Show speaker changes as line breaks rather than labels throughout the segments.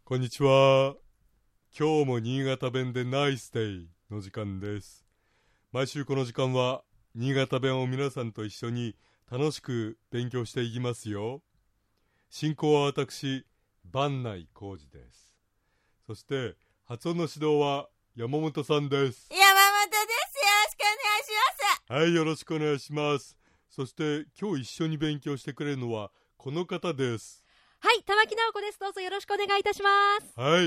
こんにちは。今日も新潟弁でナイスデイの時間です。毎週この時間は新潟弁を皆さんと一緒に楽しく勉強していきますよ。進行は私、番内浩二です。そして発音の指導は山本さんです。
山本です。
はい、よろしくお願いします。そして今日一緒に勉強してくれるのはこの方です。
はい、玉木直子です。どうぞよろしくお願いいたします。
はい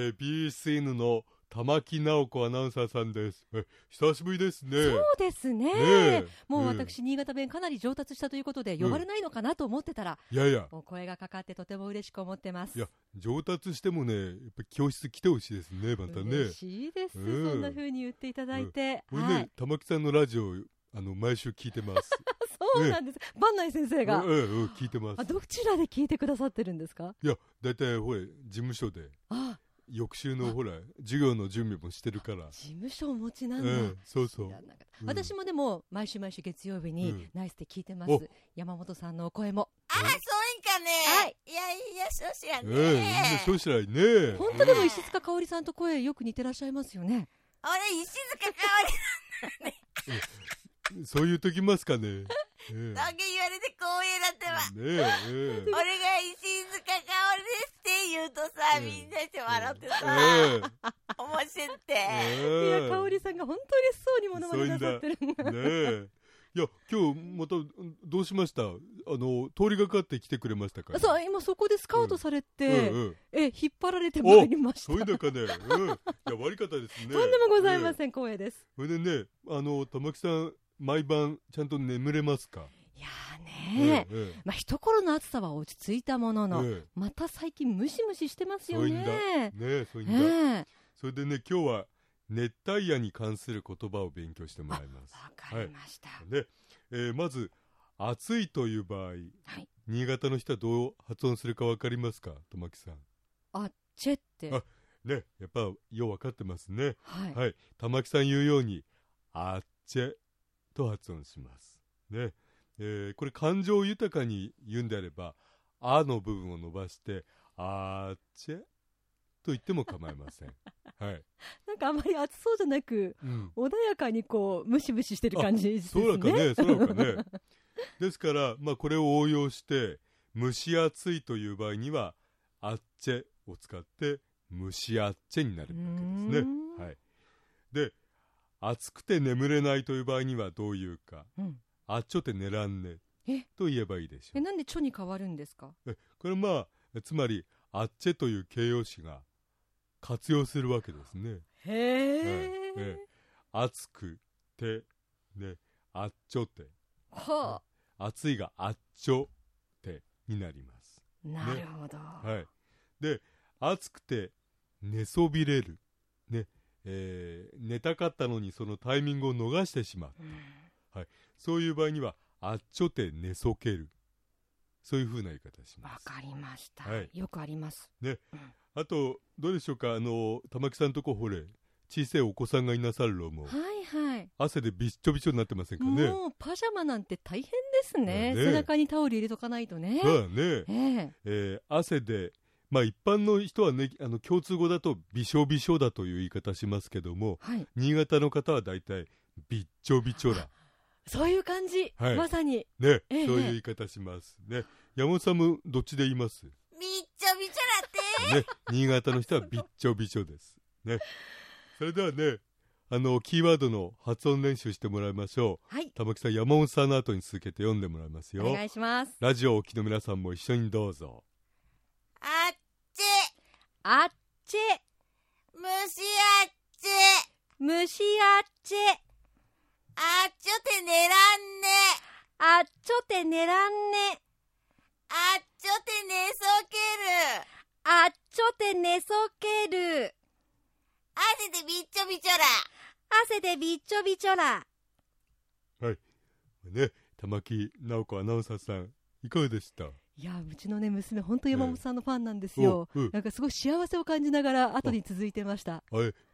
、BSN の玉木直子アナウンサーさんです。久しぶりですね。
そうですね。もう私、新潟弁かなり上達したということで、呼ばれないのかなと思ってたら、
いやいや、
お声がかかってとても嬉しく思ってます。
いや、上達してもね、やっぱ教室来てほしいですね、またね。
嬉しいです。そんな風に言っていただいて。
これね、玉木さんのラジオ、毎週聞いてます。
そうなんです。番内先生が。
聞いてます。
どちらで聞いてくださってるんですか？
いや、だいたいほれ、事務所で。翌週のほら授業の準備もしてるから。
事務所をお持ちなんだ。
そうそう。
私もでも毎週月曜日にナイスで聞いてます。山本さんのお声も。
そういんかね。
はい。
いや、そうしらね。
みんなそうしらいね。
本当でも石塚香織さんと声よく似てらっしゃいますよね。
俺石塚香織なんだね。
そういうときますかね。
だけ言われて光栄だってば。
俺
が石塚香織ですって言うとさ、みんなして笑ってさ、面白って。
いや、香織さんが本当に嬉しそうにものまねなさってるんだ。
いや、今日またどうしました？通りがかって来てくれましたか？
そう、今そこでスカウトされて、引っ張られてまいりました。
そういうのかね。いや、悪かったですね。
とんでもございません、光栄です。
それでね、玉木さん、毎晩ちゃんと眠れますか？
いやね、一頃の暑さは落ち着いたものの、また最近ムシムシしてますよね。
そういうんだ。それでね、今日は熱帯夜に関する言葉を勉強してもらいます。
わかりました。
まず暑いという場合、新潟の人はどう発音するかわかりますか？玉木さん。
あっちって。
ね、やっぱようわかってますね。
はい。
玉木さん言うようにあっちと発音しますね。これ感情豊かに言うんであればあの部分を伸ばしてあっちと言っても構いません。
なんかあまり暑そうじゃなく、穏やかにこうムシムシしてる感じですね。
そうかね。ですから、これを応用して蒸し暑いという場合にはあっちを使って蒸しあっちになるわけですね。で、暑くて眠れないという場合にはどういうか、あっちょって寝らんねと言えばいいでしょう。
なんでちょに変わるんですか？
これつまりあっちという形容詞が活用するわけですね。暑くてね、あっちょて、暑いがあっちょてになります。
なるほど。
で、暑くて寝そびれるね。寝たかったのにそのタイミングを逃してしまう、そういう場合にはあっちょて寝そける、そういう風な言い方します。
わかりました。よくあります
ね。あとどうでしょうか、玉木さんとこほれ小さいお子さんがいなさるのも、汗でびっちょびちょになってませんかね。
もうパジャマなんて大変ですね。背中にタオル入れとかないとね。汗で一般の人はね、共通語だとびしょびしょだという言い方しますけども、新潟の方はだいたいびっちょびちょだ。そういう感じ、まさに
ね、そういう言い方しますね。山本さんもどっちで言います？
びっちょびちょだって。
新潟の人はびっちょびちょですね。それではね、キーワードの発音練習してもらいましょう。玉木さん、山本さんの後に続けて読んでもらいますよ。
お願いします。
ラジオをお聞きの皆さんも一緒にどうぞ。
あっち
あっち
蒸しあっち
蒸しあっち
あっちょて寝らんね
あっちょて寝らんね
あっちょて寝そける
あっちょて寝そける
汗でびっちょびちょら
汗でびっちょびちょら。
ね、玉木直子アナウンサーさんいかがでした？
いや、うちのね娘本当山本さんのファンなんですよ。なんかすごい幸せを感じながら後に続いてました。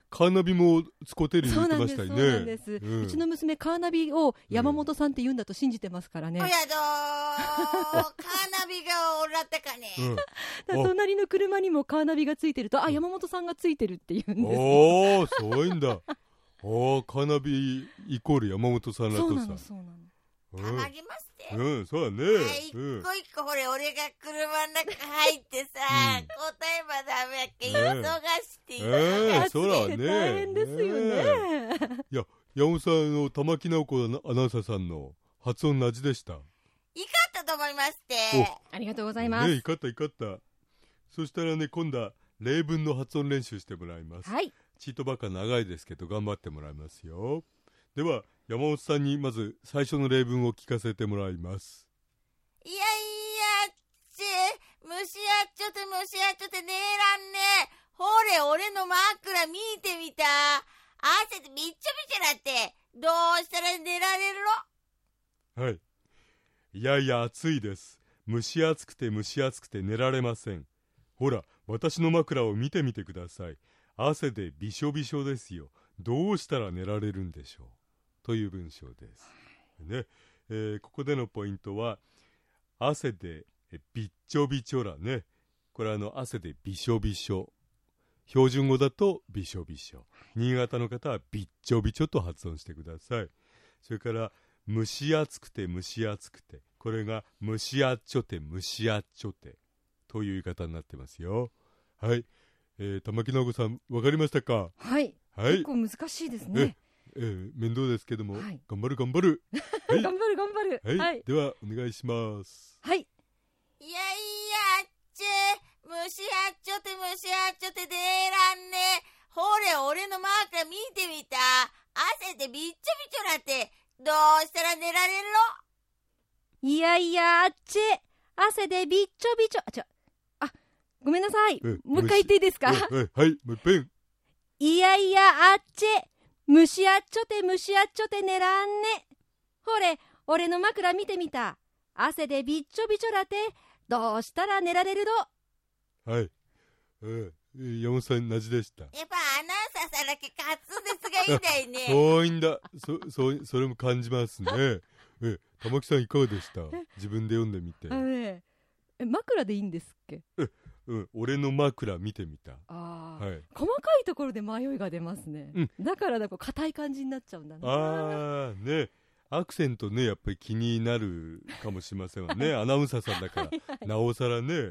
カーナビも使ってる言ってましたよね。
そうなんです、うちの娘カーナビを山本さんって言うんだと信じてますからね。
おやどーカーナビがおらったかね、
隣の車にもカーナビがついてると、あ、山本さんがついてるって言うんです。
おー、すごいんだ。おー、カーナビイコール山本さんだとさ。
そうなの。
たまぎまして。
そうだね。
一個一個ほれ、俺が車の中入ってさ、答えばダメやっけ、忙して
そうだね。
大変ですよね。
いや、山本さんの玉木直子アナウンサーさんの発音同じでした。
いかったと思いまして。
ありがとうございます。
いかった。そしたらね、今度は例文の発音練習してもらいます。
はい。
チートばっか長いですけど頑張ってもらいますよ。では山本さんにまず最初の例文を聞かせてもらいます。
いやいや蒸しあっちょてねえらんね。ほれ俺の枕見てみた。汗でびっちょびちょなって、どうしたら寝られる
の？はい。いやいや暑いです。蒸し暑くて寝られません。ほら私の枕を見てみてください。汗でびしょびしょですよ。どうしたら寝られるんでしょう、という文章ですね。ここでのポイントは汗でびっちょびちょらね。これ汗でびしょびしょ、標準語だとびしょびしょ、新潟の方はびっちょびちょと発音してください。それから蒸し暑くて、これが蒸しあっちょてという言い方になってますよ。はい、玉木直子さん分かりましたか？
はい、結構難しいですね。
面倒ですけども、頑張る、
頑張る、
はい、ではお願いします。
はい。
いやいや蒸しあっちょてねえらんね。ほれ俺の枕見てみた。汗でびっちょびちょなって、どうしたら寝られるの？
いやいや汗でびっちょびちょ、ごめんなさい、もう一回言っていいですか？
はい、もう一遍。
いやいや蒸しあっちょて寝らんね。ほれ俺の枕見てみた。汗でびっちょびちょなって、どうしたら寝られるの？
はい、山本さん同じでした。
やっぱアナウンサーさんだけ滑舌がいいんだよね。
そういんだ。それも感じますね。玉木さんいかがでした？自分で読んでみて。
枕でいいんですっけ？
俺の枕見てみた。
細かいところで迷いが出ますね。だから硬い感じになっちゃうんだな。
ね、アクセントね、やっぱり気になるかもしれませんわね。アナウンサーさんだからなおさらね。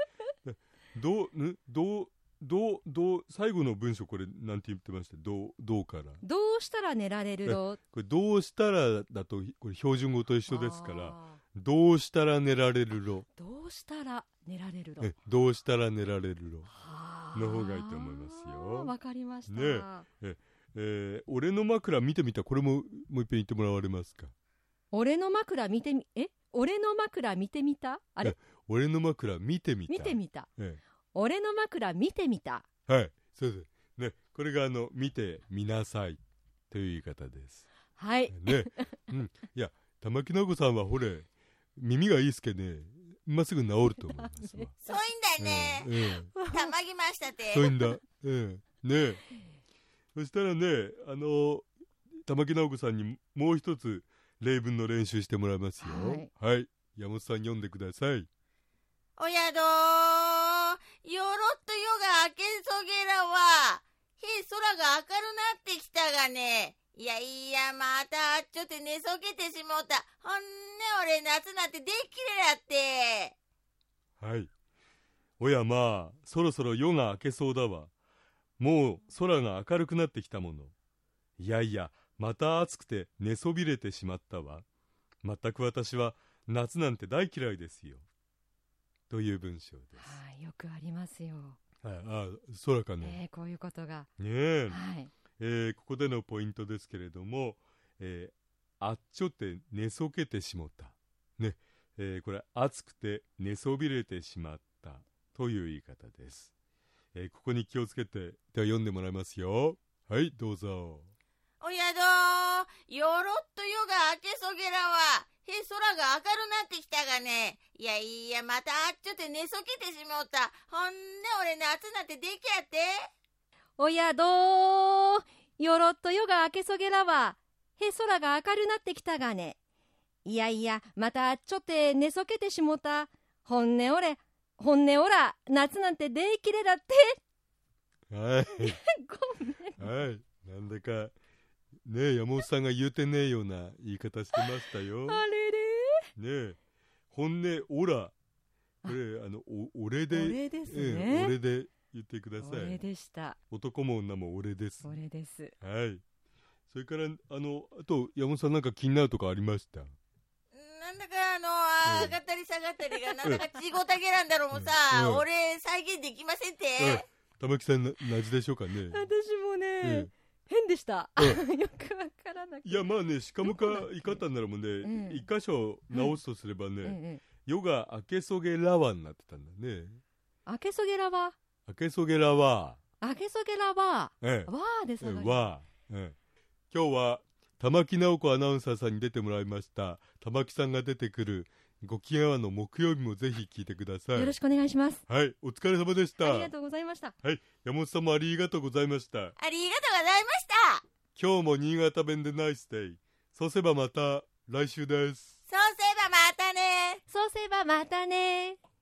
最後の文章これなんて言ってました？どうから
どうしたら寝られるの？
これどうしたらだとこれ標準語と一緒ですから、どうしたら寝られるの？
どうしたら寝られるの？
どうしたら寝られるの方がいいと思いますよ。
わかりました
ね。俺の枕見てみた。これもう一遍言ってもらわれますか？
俺の枕見てみ俺の枕見てみた。あれ、
俺の枕見てみた。
俺の枕見てみた。
はい、そうですね。これが見てみなさいという言い方です。
はい
ね。いや玉木直子さんはほれ耳がいいっすけね、まっすぐ治ると思いますわ。
そういんだね。たまぎましたて。
そういんだ。ね。そしたらね、玉木直子さんにもう一つ例文の練習してもらいますよ。はい、山本さん読んでください。
おやどー、よろっと夜が明けそげらは、空が明るなってきたがね。いやまたちょっと寝そけてしもうた。ほんね俺夏なんてでっきれだって。
はい。おやそろそろ夜が明けそうだわ。もう空が明るくなってきたもの。いやまた暑くて寝そびれてしまったわ。まったく私は夏なんて大嫌いですよ。という文章です。
よくありますよ。
空かね。
こういうことが。
ねえ。ここでのポイントですけれども、あっちょって寝そけてしもた。ね。これ暑くて寝そびれてしまったという言い方です。ここに気をつけて、では読んでもらいますよ。はい、どうぞ。
おやどー、よろっと夜が明けそげらは、空が明るなってきたがね。いやまたあっちょって寝そけてしもうた。ほんね俺夏なんてできやって。
おやどよろっと夜が明けそげらはへ空が明るなってきたがね。いやいやまたちょって寝そけてしもた。ほんねおら夏なんてでいきれだって。
はい
ごめん。
はい、なんだかねえ山本さんが言うてねえような言い方してましたよ。
あれ
れねえ、本音オラ、これ俺で、
俺ですね、
俺で言ってください。
俺でした。
男も女も俺です。
俺です。
はい。それからあと山本さんなんか気になるとかありました？
なんだか上がったり下がったりがなんだかちごたげなんだろうもさ、俺再現できませんって。
玉木さんなじでしょうかね。
私もね、変でした。よくわからなくて。
いやまあね、しかもかいかったんならもね、一箇所直すとすればね、夜が明けそげらわになってたんだね。
明けそげらは
明けそげらは
明けそげらはわーです
わー。今日は玉木直子アナウンサーさんに出てもらいました。玉木さんが出てくるご機嫌はの木曜日もぜひ聞いてください。
よろしくお願いします。
はい、お疲れ様でした。
ありがとうございました。
はい、山本さんもありがとうございました。
ありがとうございました。
今日も新潟弁でナイスデイ。そうすればまた来週です。
そうすればまたね。
そうすればまたね。